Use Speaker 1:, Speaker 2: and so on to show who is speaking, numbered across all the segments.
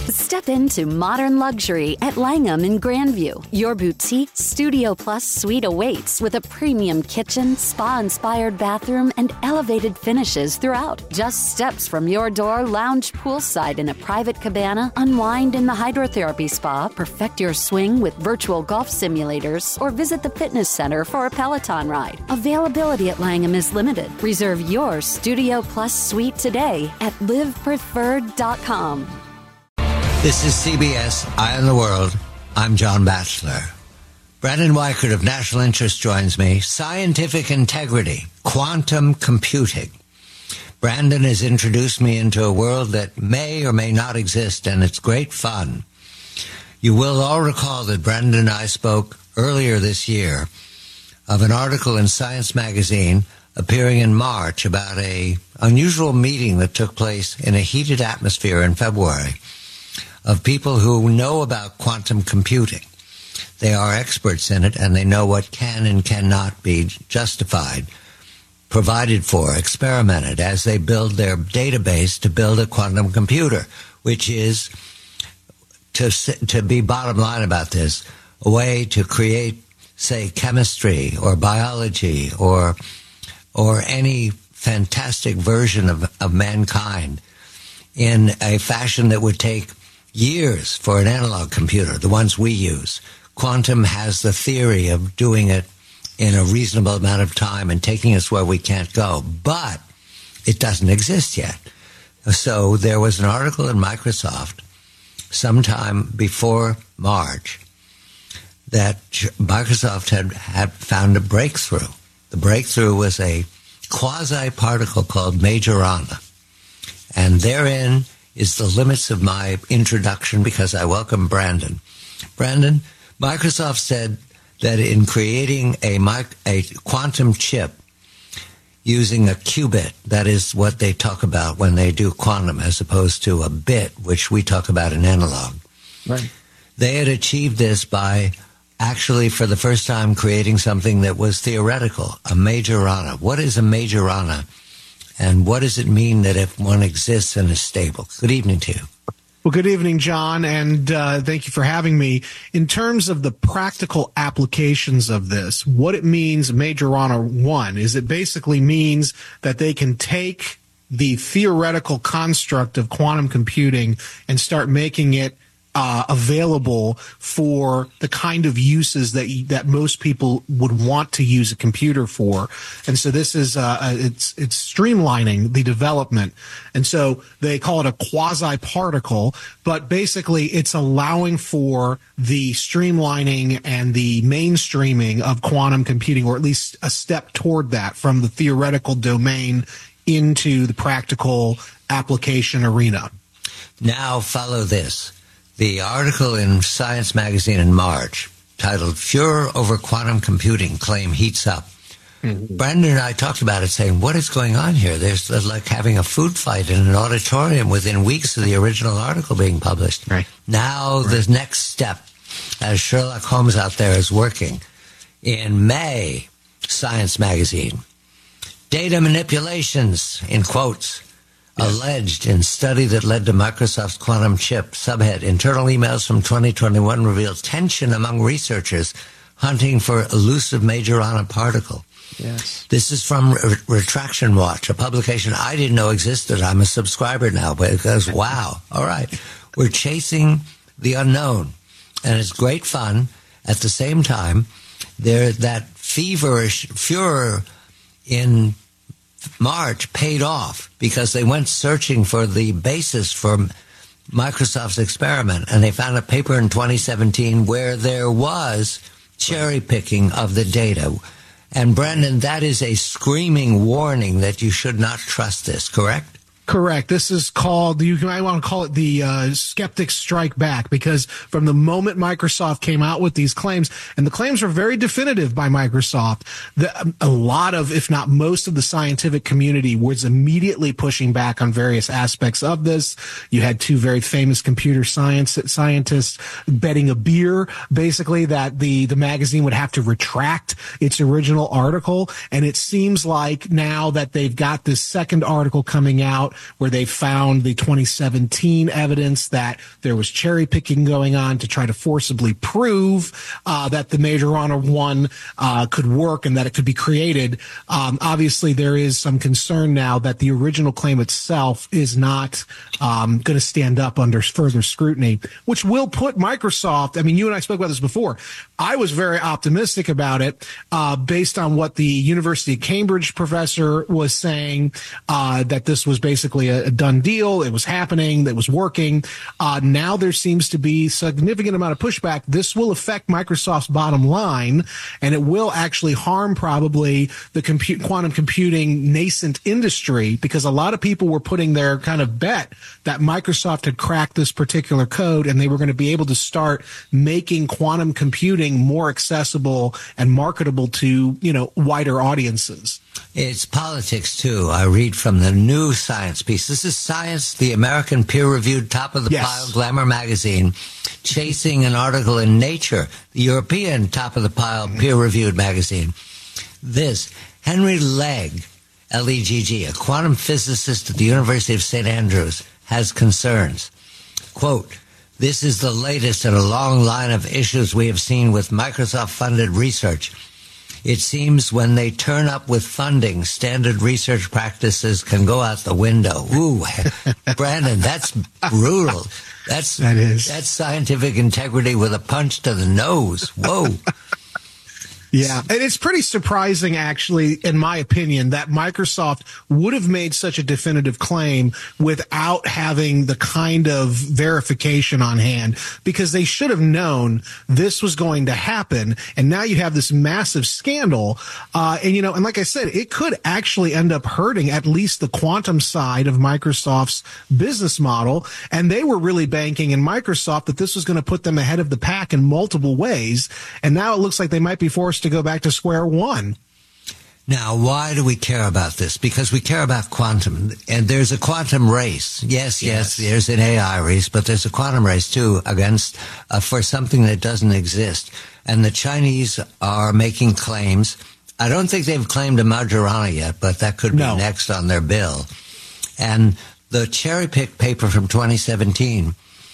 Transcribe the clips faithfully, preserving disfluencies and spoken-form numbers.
Speaker 1: Step into modern luxury at Langham in Grandview. Your boutique Studio Plus suite awaits with a premium kitchen, spa-inspired bathroom, and elevated finishes throughout. Just steps from your door, lounge poolside in a private cabana, unwind in the hydrotherapy spa, perfect your swing with virtual golf simulators, or visit the fitness center for a Peloton ride. Availability at Langham is limited. Reserve your Studio Plus suite today at live preferred dot com.
Speaker 2: This is C B S Eye on the World. I'm John Batchelor. Brandon Weichert of National Interest joins me. Scientific integrity, quantum computing. Brandon has introduced me into a world that may or may not exist, and it's great fun. You will all recall that Brandon and I spoke earlier this year of an article in Science magazine appearing in March about a unusual meeting that took place in a heated atmosphere in February of people who know about quantum computing. They are experts in it, and they know what can and cannot be justified, provided for, experimented as they build their database to build a quantum computer, which is, to to be bottom line about this, a way to create, say, chemistry or biology or or any fantastic version of, of mankind in a fashion that would take years for an analog computer, the ones we use. Quantum has the theory of doing it in a reasonable amount of time and taking us where we can't go, but it doesn't exist yet. So there was an article in Microsoft sometime before March that Microsoft had, had found a breakthrough. The breakthrough was a quasi-particle called Majorana, and therein is the limits of my introduction because I welcome Brandon. Brandon, Microsoft said that in creating a, mic- a quantum chip using a qubit, that is what they talk about when they do quantum as opposed to a bit, which we talk about in analog.
Speaker 3: Right.
Speaker 2: They had achieved this by actually for the first time creating something that was theoretical, a Majorana. What is a Majorana? And what does it mean that if one exists and is stable? Good evening to you.
Speaker 3: Well, good evening, John, and uh, thank you for having me. In terms of the practical applications of this, what it means, Majorana one, is it basically means that they can take the theoretical construct of quantum computing and start making it Uh, available for the kind of uses that that most people would want to use a computer for. And so this is uh, it's it's streamlining the development. And so they call it a quasi-particle, but basically it's allowing for the streamlining and the mainstreaming of quantum computing, or at least a step toward that from the theoretical domain into the practical application arena.
Speaker 2: Now follow this. The article in Science magazine in March, titled Furor Over Quantum Computing Claim Heats Up. Mm-hmm. Brandon and I talked about it, saying, what is going on here? There's like having a food fight in an auditorium within weeks of the original article being published.
Speaker 3: Right.
Speaker 2: Now right. The next step, as Sherlock Holmes out there is working, in May, Science magazine, data manipulations, in quotes, yes, alleged in study that led to Microsoft's quantum chip. Subhead, internal emails from twenty twenty-one reveal tension among researchers hunting for elusive Majorana particle.
Speaker 3: Yes.
Speaker 2: This is from Re- Retraction Watch, a publication I didn't know existed. I'm a subscriber now, but it goes, wow, all right. We're chasing the unknown, and it's great fun. At the same time, there that feverish furor in March paid off because they went searching for the basis for Microsoft's experiment, and they found a paper in twenty seventeen where there was cherry picking of the data. And Brandon, that is a screaming warning that you should not trust this, correct?
Speaker 3: Correct. This is called, you might want to call it the uh, skeptic strike back, because from the moment Microsoft came out with these claims, and the claims were very definitive by Microsoft, the, a lot of, if not most of the scientific community was immediately pushing back on various aspects of this. You had two very famous computer science scientists betting a beer, basically, that the, the magazine would have to retract its original article. And it seems like now that they've got this second article coming out, where they found the twenty seventeen evidence that there was cherry picking going on to try to forcibly prove uh, that the Majorana one uh, could work and that it could be created. Um, obviously, there is some concern now that the original claim itself is not um, going to stand up under further scrutiny, which will put Microsoft, I mean, you and I spoke about this before. I was very optimistic about it uh, based on what the University of Cambridge professor was saying, uh, that this was basically a, a done deal. It was happening. That was working. Uh, now there seems to be significant amount of pushback. This will affect Microsoft's bottom line, and it will actually harm probably the compute, quantum computing nascent industry, because a lot of people were putting their kind of bet that Microsoft had cracked this particular code and they were going to be able to start making quantum computing more accessible and marketable to, you know, wider audiences.
Speaker 2: It's politics, too. I read from the new Science piece. This is Science, the American peer-reviewed top-of-the-pile
Speaker 3: Yes.
Speaker 2: glamour magazine, chasing an article in Nature, the European top-of-the-pile peer-reviewed magazine. This, Henry Legg, L E G G, a quantum physicist at the University of Saint Andrews, has concerns. Quote, "This is the latest in a long line of issues we have seen with Microsoft-funded research. It seems when they turn up with funding, standard research practices can go out the window." Ooh, Brandon, that's brutal. That's,
Speaker 3: that is.
Speaker 2: That's scientific integrity with a punch to the nose. Whoa.
Speaker 3: Yeah, and it's pretty surprising, actually, in my opinion, that Microsoft would have made such a definitive claim without having the kind of verification on hand, because they should have known this was going to happen. And now you have this massive scandal. Uh, and, you know, and like I said, it could actually end up hurting at least the quantum side of Microsoft's business model. And they were really banking in Microsoft that this was going to put them ahead of the pack in multiple ways. And now it looks like they might be forced to go back to square one.
Speaker 2: Now, why do we care about this? Because we care about quantum, and there's a quantum race. Yes, yes, yes there's an A I race, but there's a quantum race too against uh, for something that doesn't exist. And the Chinese are making claims. I don't think they've claimed a Majorana yet, but that could be
Speaker 3: no.
Speaker 2: next on their bill. And the cherry-picked paper from twenty seventeen.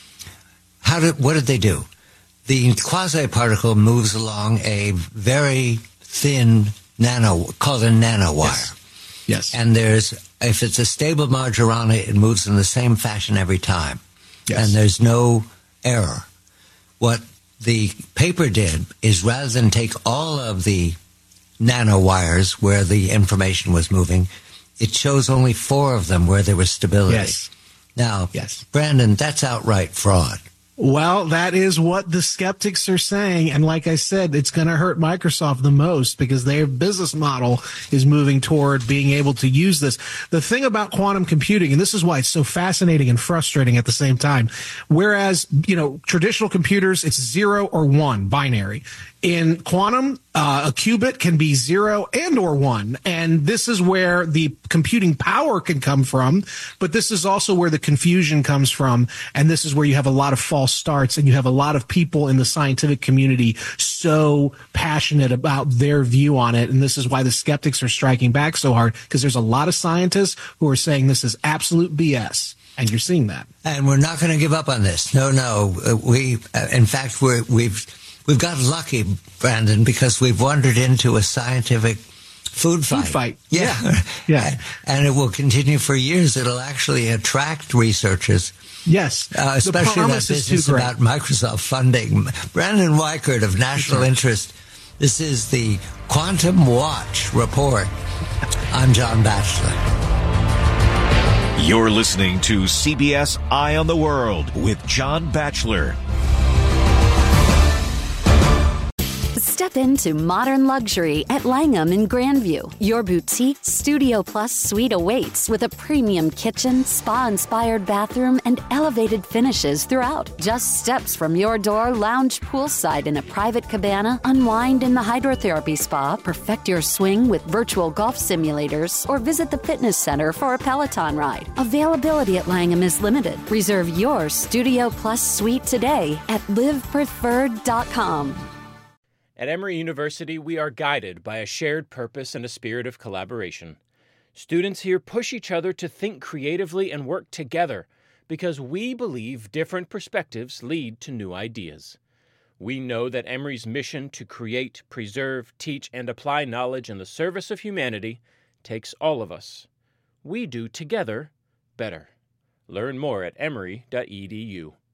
Speaker 2: How did what did they do? The quasi-particle moves along a very thin nano, called a nanowire.
Speaker 3: Yes. yes.
Speaker 2: And there's, if it's a stable Majorana, it moves in the same fashion every time. Yes. And there's no error. What the paper did is, rather than take all of the nanowires where the information was moving, it chose only four of them where there was stability.
Speaker 3: Yes.
Speaker 2: Now,
Speaker 3: yes.
Speaker 2: Brandon, that's outright fraud.
Speaker 3: Well, that is what the skeptics are saying. And like I said, it's going to hurt Microsoft the most because their business model is moving toward being able to use this. The thing about quantum computing, and this is why it's so fascinating and frustrating at the same time, whereas, you know, traditional computers, it's zero or one, binary. In quantum, uh, a qubit can be zero and or one. And this is where the computing power can come from. But this is also where the confusion comes from. And this is where you have a lot of false starts. And you have a lot of people in the scientific community so passionate about their view on it. And this is why the skeptics are striking back so hard, because there's a lot of scientists who are saying this is absolute B S. And you're seeing that.
Speaker 2: And we're not going to give up on this. No, no. Uh, we, uh, in fact, we're, we've... We've got lucky, Brandon, because we've wandered into a scientific food fight.
Speaker 3: Food fight.
Speaker 2: Yeah.
Speaker 3: Yeah. yeah.
Speaker 2: And it will continue for years. It'll actually attract researchers.
Speaker 3: Yes.
Speaker 2: Uh, especially that business about Microsoft funding. Brandon Weichert of National Interest. This is the Quantum Watch Report. I'm John Batchelor.
Speaker 4: You're listening to C B S Eye on the World with John Batchelor.
Speaker 1: Step into modern luxury at Langham in Grandview. Your boutique Studio Plus suite awaits with a premium kitchen, spa-inspired bathroom, and elevated finishes throughout. Just steps from your door, lounge poolside in a private cabana, unwind in the hydrotherapy spa, perfect your swing with virtual golf simulators, or visit the fitness center for a Peloton ride. Availability at Langham is limited. Reserve your Studio Plus suite today at live preferred dot com.
Speaker 5: At Emory University, we are guided by a shared purpose and a spirit of collaboration. Students here push each other to think creatively and work together because we believe different perspectives lead to new ideas. We know that Emory's mission to create, preserve, teach, and apply knowledge in the service of humanity takes all of us. We do together better. Learn more at emory dot e d u.